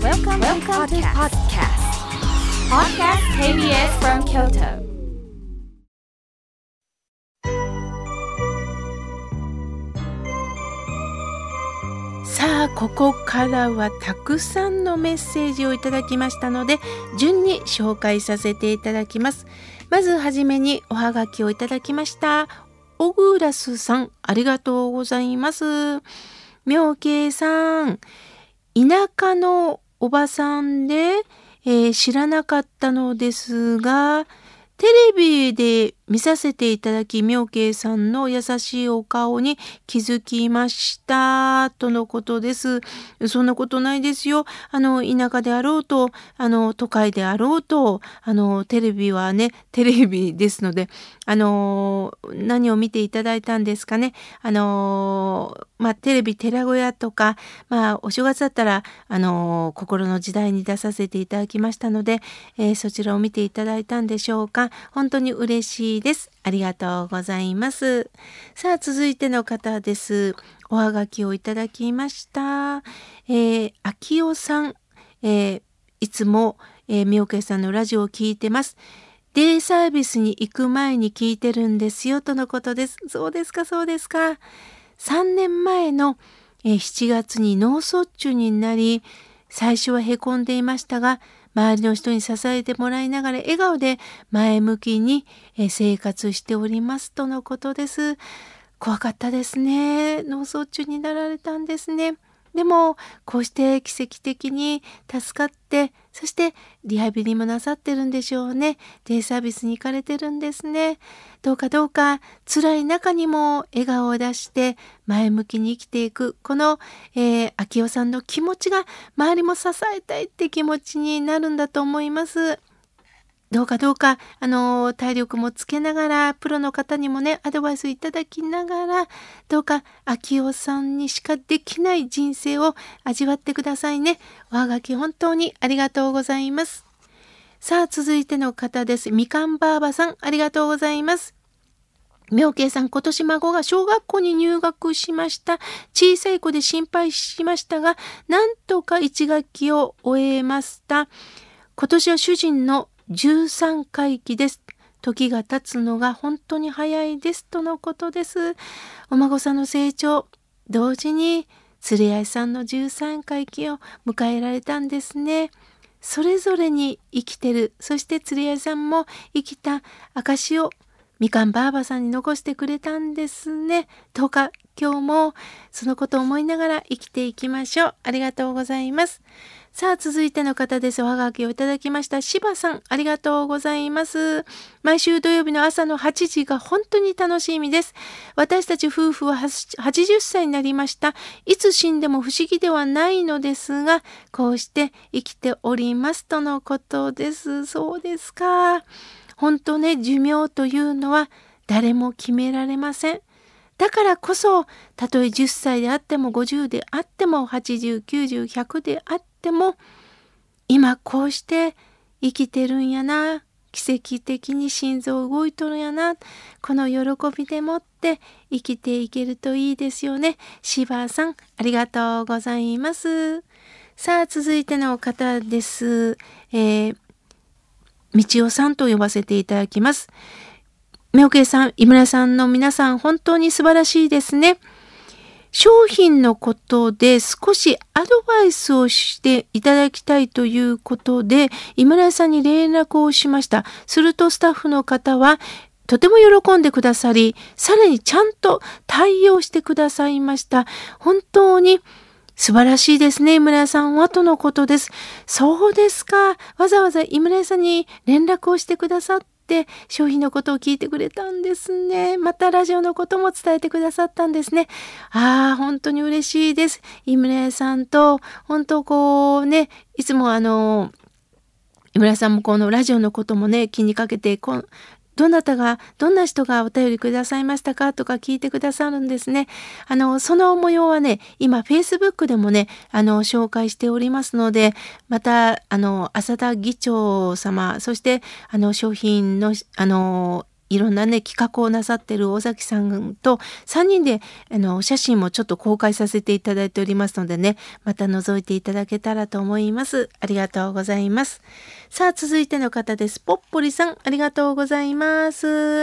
Welcome to podcast. Podcast KBS from Kyoto. さあ、ここからはたくさんのメッセージをいただきましたので、順に紹介させていただきます。まずはじめにおはがきをいただきました。オグラスさん、ありがとうございます。妙慶さん、田舎のおばさんで、知らなかったのですが、テレビで見させていただき、妙慶さんの優しいお顔に気づきましたとのことです。そんなことないですよ。田舎であろうと、都会であろうと、テレビはね、テレビですので、何を見ていただいたんですかね。テレビ寺小屋とか、お正月だったら、心の時代に出させていただきましたので、そちらを見ていただいたんでしょうか。本当に嬉しいです。ありがとうございます。さあ、続いての方です。おはがきをいただきました。秋代さん、いつも、妙慶さんのラジオを聞いてます。デイサービスに行く前に聞いてるんですよとのことです。そうですか、そうですか。3年前の、7月に脳卒中になり、最初はへこんでいましたが、周りの人に支えてもらいながら笑顔で前向きに生活しておりますとのことです。怖かったですね。脳卒中になられたんですね。でもこうして奇跡的に助かって、そしてリハビリもなさってるんでしょうね。デイサービスに行かれてるんですね。どうか辛い中にも笑顔を出して前向きに生きていくこの、秋代さんの気持ちが周りも支えたいって気持ちになるんだと思います。どうか体力もつけながら、プロの方にもね、アドバイスいただきながら、どうか秋代さんにしかできない人生を味わってくださいね。おはがき本当にありがとうございます。さあ、続いての方です。みかんばあばさん、ありがとうございます。妙慶さん、今年孫が小学校に入学しました。小さい子で心配しましたが、なんとか1学期を終えました。今年は主人の13回忌です。時が経つのが本当に早いですとのことです。お孫さんの成長、同時に連れ合いさんの13回忌を迎えられたんですね。それぞれに生きてる、そして連れ合いさんも生きた証をみかんばあばさんに残してくれたんですね。どうか今日もそのことを思いながら生きていきましょう。ありがとうございます。さあ、続いての方です。おはがきをいただきました。柴さん、ありがとうございます。毎週土曜日の朝の8時が本当に楽しみです。私たち夫婦は80歳になりました。いつ死んでも不思議ではないのですが、こうして生きておりますとのことです。そうですか。本当ね、寿命というのは誰も決められません。だからこそ、たとえ10歳であっても50であっても80、90、100であっても、今こうして生きてるんやな、奇跡的に心臓動いとるんやな、この喜びでもって生きていけるといいですよね。柴さん、ありがとうございます。さあ、続いての方です。道夫さんと呼ばせていただきます。妙慶さん、井村さんの皆さん、本当に素晴らしいですね。商品のことで少しアドバイスをしていただきたいということで、井村さんに連絡をしました。するとスタッフの方は、とても喜んでくださり、さらにちゃんと対応してくださいました。本当に素晴らしいですね、井村さんはとのことです。そうですか。わざわざ井村さんに連絡をしてくださって、商品のことを聞いてくれたんですね。またラジオのことも伝えてくださったんですね。本当に嬉しいです。井村さんと、本当いつも井村さんもこのラジオのこともね、気にかけて、どな人がお便りくださいましたかとか聞いてくださるんですね。その模様はね、今、Facebook でもね、紹介しておりますので、また、浅田議長様、そして、商品の、 いろんなね企画をなさってる尾崎さんと3人で写真もちょっと公開させていただいておりますのでね、また覗いていただけたらと思います。ありがとうございます。さあ続いての方です。ぽっぽりさん、ありがとうございます。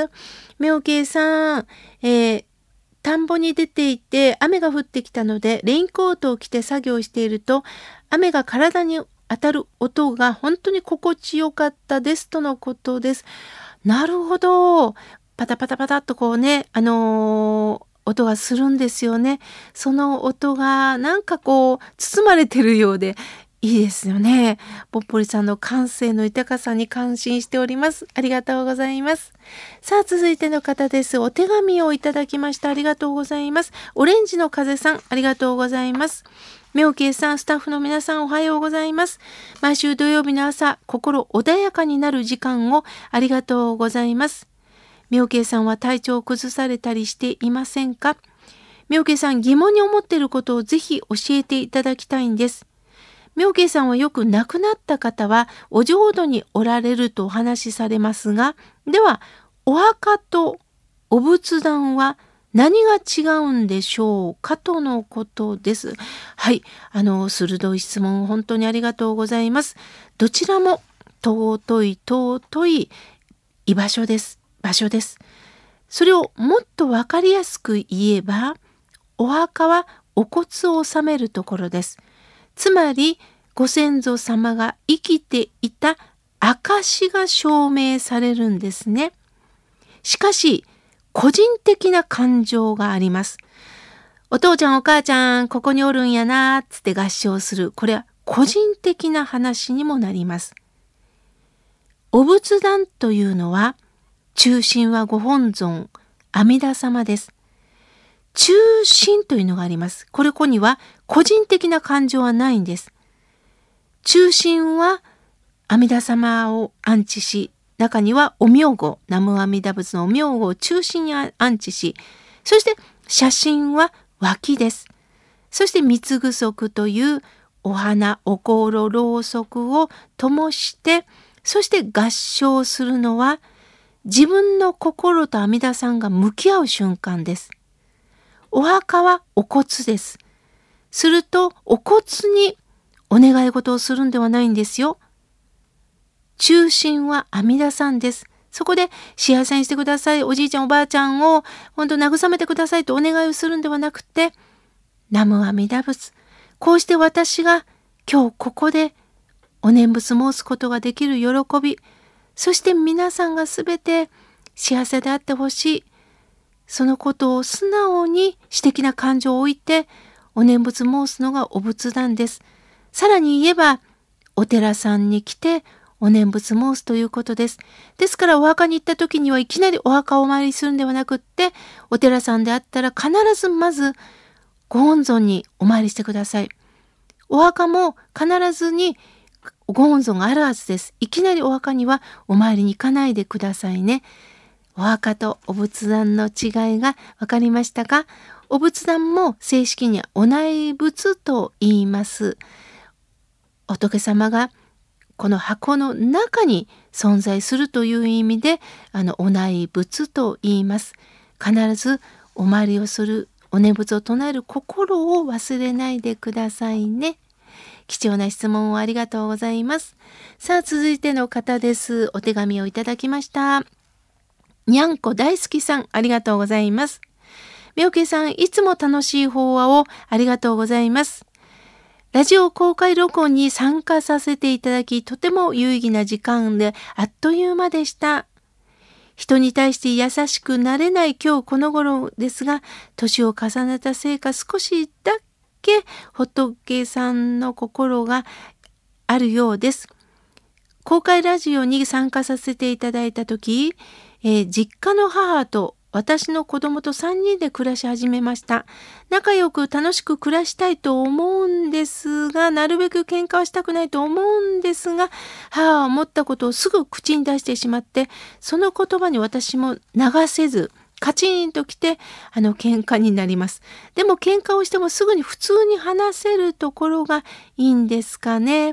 みょうけいさん、田んぼに出ていて雨が降ってきたのでレインコートを着て作業していると雨が体に当たる音が本当に心地よかったですとのことです。なるほど。パタパタパタっとこうね、音がするんですよね。その音がなんかこう包まれてるようでいいですよね。ぽっぽりさんの感性の豊かさに感心しております。ありがとうございます。さあ続いての方です。お手紙をいただきました。ありがとうございます。オレンジの風さん、ありがとうございます。みょうけいさん、スタッフの皆さん、おはようございます。毎週土曜日の朝、心穏やかになる時間をありがとうございます。みょうけいさんは体調を崩されたりしていませんか？みょうけいさん、疑問に思っていることをぜひ教えていただきたいんです。みょうけいさんはよく亡くなった方はお浄土におられるとお話しされますが、では、お墓とお仏壇は何が違うんでしょうかとのことです。はい、鋭い質問本当にありがとうございます。どちらも尊い居場所です。場所です。それをもっとわかりやすく言えば、お墓はお骨を納めるところです。つまり、ご先祖様が生きていた証が証明されるんですね。しかし、個人的な感情があります。お父ちゃんお母ちゃんここにおるんやなつって合唱する。これは個人的な話にもなります。お仏壇というのは中心はご本尊阿弥陀様です。中心というのがあります。ここには個人的な感情はないんです。中心は阿弥陀様を安置し、中にはお名号、南無阿弥陀仏のお名号を中心に安置し、そして写真は脇です。そして三つぐそくというお花、お香炉、ろうそくを灯して、そして合唱するのは自分の心と阿弥陀さんが向き合う瞬間です。お墓はお骨です。するとお骨にお願い事をするんではないんですよ。中心は阿弥陀さんです。そこで幸せにしてください、おじいちゃんおばあちゃんを本当慰めてくださいとお願いをするんではなくて、南無阿弥陀仏。こうして私が今日ここでお念仏申すことができる喜び、そして皆さんがすべて幸せであってほしい。そのことを素直に私的な感情を置いてお念仏申すのがお仏壇です。さらに言えばお寺さんに来てお念仏申すということです。ですからお墓に行った時にはいきなりお墓をお参りするんではなくって、お寺さんであったら必ずまずご本尊にお参りしてください。お墓も必ずにご本尊があるはずです。いきなりお墓にはお参りに行かないでくださいね。お墓とお仏壇の違いが分かりましたか？お仏壇も正式にはお内仏と言います。仏様がこの箱の中に存在するという意味でお内仏と言います。必ずお参りをする、お念仏を唱える心を忘れないでくださいね。貴重な質問をありがとうございます。さあ続いての方です。お手紙をいただきました。にゃんこ大好きさん、ありがとうございます。みょうけいさん、いつも楽しい法話をありがとうございます。ラジオ公開録音に参加させていただき、とても有意義な時間であっという間でした。人に対して優しくなれない今日この頃ですが、年を重ねたせいか少しだけ仏さんの心があるようです。公開ラジオに参加させていただいた時、実家の母と私の子供と3人で暮らし始めました。仲良く楽しく暮らしたいと思うんですが、なるべく喧嘩はしたくないと思うんですが、母は思ったことをすぐ口に出してしまって、その言葉に私も流せず、カチンときて喧嘩になります。でも喧嘩をしてもすぐに普通に話せるところがいいんですかね。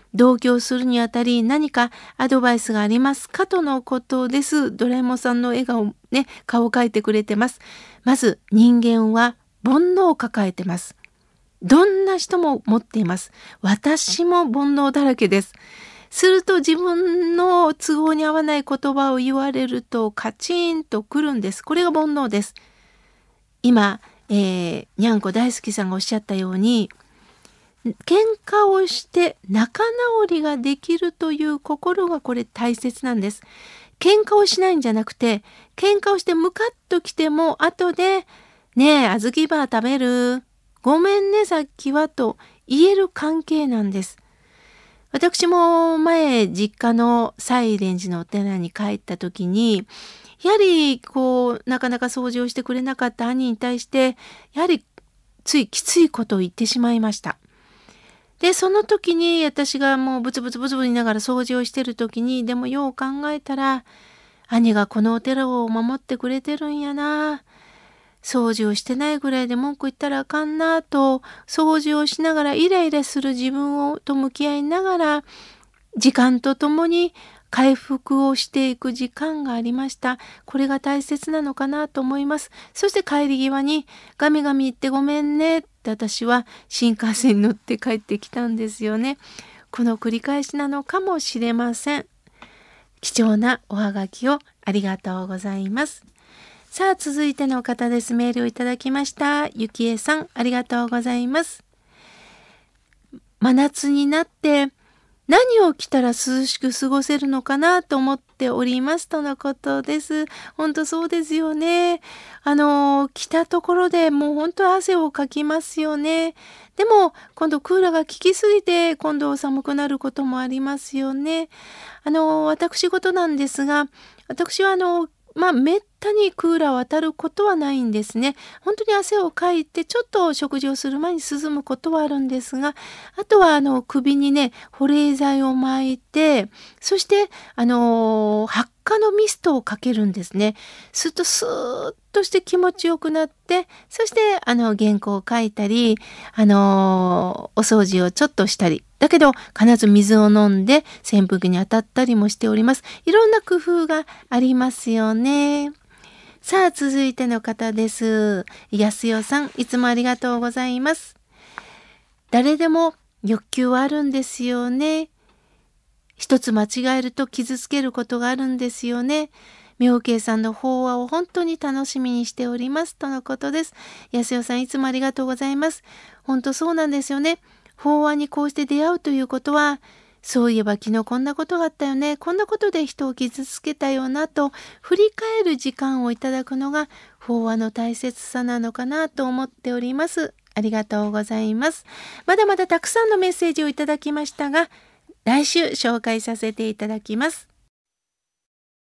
同居するにあたり何かアドバイスがありますかとのことです。ドラえもんさんの笑顔ね、顔を描いてくれてます。まず人間は煩悩を抱えてます。どんな人も持っています。私も煩悩だらけです。すると自分の都合に合わない言葉を言われるとカチンとくるんです。これが煩悩です。今、にゃんこ大好きさんがおっしゃったように、喧嘩をして仲直りができるという心がこれ大切なんです。喧嘩をしないんじゃなくて、喧嘩をしてムカッときても後で、ねえ、小豆バー食べる？ごめんね、さっきはと言える関係なんです。私も前、実家の西蓮寺のお寺に帰った時に、やはりなかなか掃除をしてくれなかった兄に対して、やはりついきついことを言ってしまいました。で、その時に私がもうブツブツブツブツ言いながら掃除をしてる時に、でもよう考えたら、兄がこのお寺を守ってくれてるんやな。掃除をしてないぐらいで文句言ったらあかんなと、掃除をしながらイライラする自分と向き合いながら、時間とともに回復をしていく時間がありました。これが大切なのかなと思います。そして帰り際にガミガミ言ってごめんねって私は新幹線に乗って帰ってきたんですよね。この繰り返しなのかもしれません。貴重なおはがきをありがとうございます。さあ続いての方です。メールをいただきました。ゆきえさん、ありがとうございます。真夏になって何を着たら涼しく過ごせるのかなと思っておりますとのことです。本当そうですよね。着たところでもう本当汗をかきますよね。でも今度クーラーが効きすぎて今度寒くなることもありますよね。私事なんですが、私はめったにクーラーを当たることはないんですね。本当に汗をかいてちょっと食事をする前に涼むことはあるんですが、あとは首にね保冷剤を巻いて、そして発火のミストをかけるんですね。するとスーッとして気持ちよくなって、そして原稿を書いたりお掃除をちょっとしたり、だけど必ず水を飲んで扇風機に当たったりもしております。いろんな工夫がありますよね。さあ続いての方です。安代さん、いつもありがとうございます。誰でも欲求はあるんですよね。一つ間違えると傷つけることがあるんですよね。妙慶さんの法話を本当に楽しみにしておりますとのことです。安代さん、いつもありがとうございます。本当そうなんですよね。法話にこうして出会うということは、そういえば昨日こんなことがあったよね、こんなことで人を傷つけたよなと振り返る時間をいただくのが法話の大切さなのかなと思っております。ありがとうございます。まだまだたくさんのメッセージをいただきましたが、来週紹介させていただきます。